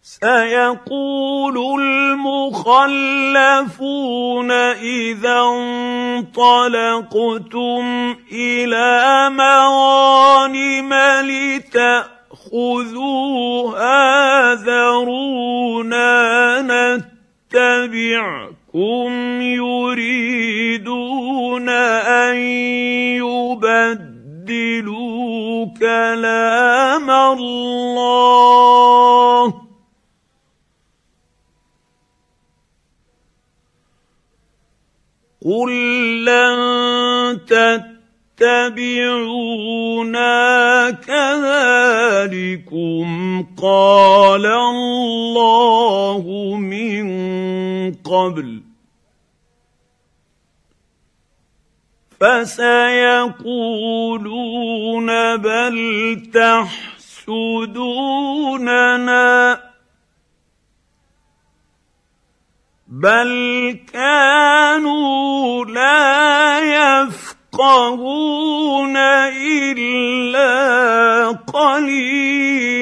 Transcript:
سيقول المخلفون إذا انطلقتم إلى مغانم لتأخذوها ذرونا نتبعكم يريدون أن يبدلوا كلام الله قل لن تتبعونا كذلكم قال الله من قبل فسيقولون بل تحسدوننا بل كانوا لا يفقهون إلا قليلا